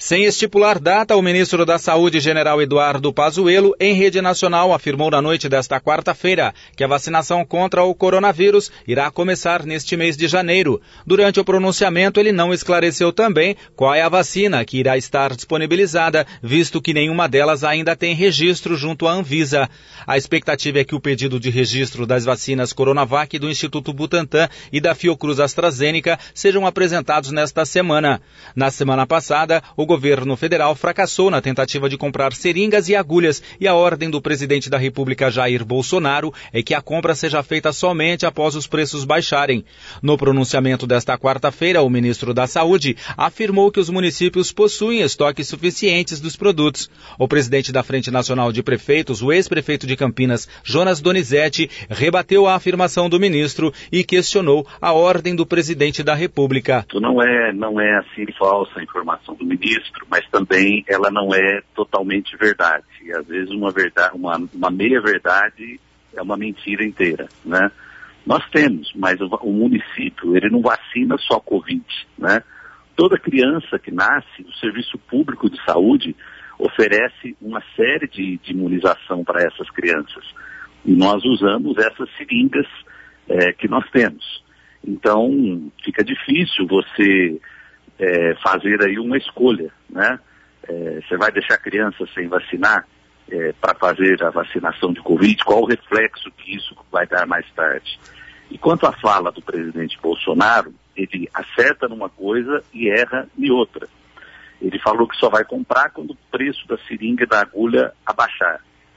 Sem estipular data, o ministro da Saúde, general Eduardo Pazuello, em rede nacional, afirmou na noite desta quarta-feira que a vacinação contra o coronavírus irá começar neste mês de janeiro. Durante o pronunciamento, ele não esclareceu também qual é a vacina que irá estar disponibilizada, visto que nenhuma delas ainda tem registro junto à Anvisa. A expectativa é que o pedido de registro das vacinas Coronavac do Instituto Butantan e da Fiocruz AstraZeneca sejam apresentados nesta semana. Na semana passada, o governo federal fracassou na tentativa de comprar seringas e agulhas e a ordem do presidente da República, Jair Bolsonaro, é que a compra seja feita somente após os preços baixarem. No pronunciamento desta quarta-feira, o ministro da Saúde afirmou que os municípios possuem estoques suficientes dos produtos. O presidente da Frente Nacional de Prefeitos, o ex-prefeito de Campinas, Jonas Donizete, rebateu a afirmação do ministro e questionou a ordem do presidente da República. Não é assim falsa a informação do ministro, mas também ela não é totalmente verdade. E às vezes uma meia-verdade é uma mentira inteira, né? Nós temos, mas o município, ele não vacina só Covid, né? Toda criança que nasce, o Serviço Público de Saúde oferece uma série de imunização para essas crianças. E nós usamos essas seringas que nós temos. Então, fica difícil você fazer aí uma escolha, né? Você vai deixar a criança sem vacinar para fazer a vacinação de Covid? Qual o reflexo que isso vai dar mais tarde? E quanto à fala do presidente Bolsonaro, ele acerta numa coisa e erra em outra. Ele falou que só vai comprar quando o preço da seringa e da agulha abaixar.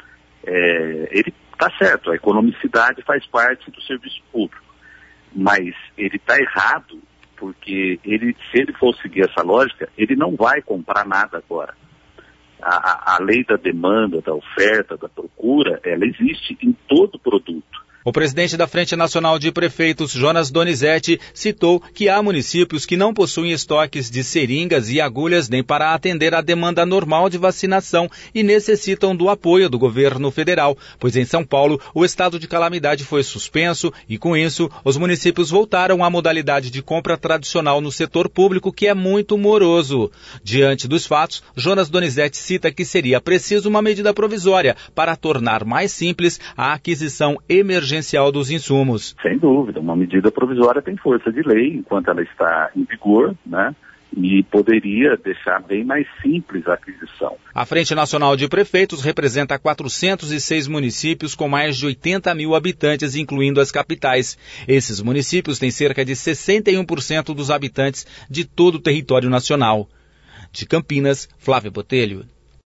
Ele está certo, a economicidade faz parte do serviço público, mas ele está errado, porque se ele for seguir essa lógica, ele não vai comprar nada agora. A lei da demanda, da oferta, da procura, ela existe em todo produto. O presidente da Frente Nacional de Prefeitos, Jonas Donizete, citou que há municípios que não possuem estoques de seringas e agulhas nem para atender à demanda normal de vacinação e necessitam do apoio do governo federal, pois em São Paulo o estado de calamidade foi suspenso e, com isso, os municípios voltaram à modalidade de compra tradicional no setor público, que é muito moroso. Diante dos fatos, Jonas Donizete cita que seria preciso uma medida provisória para tornar mais simples a aquisição emergencial dos insumos. Sem dúvida, uma medida provisória tem força de lei enquanto ela está em vigor, né? E poderia deixar bem mais simples a aquisição. A Frente Nacional de Prefeitos representa 406 municípios com mais de 80 mil habitantes, incluindo as capitais. Esses municípios têm cerca de 61% dos habitantes de todo o território nacional. De Campinas, Flávio Botelho.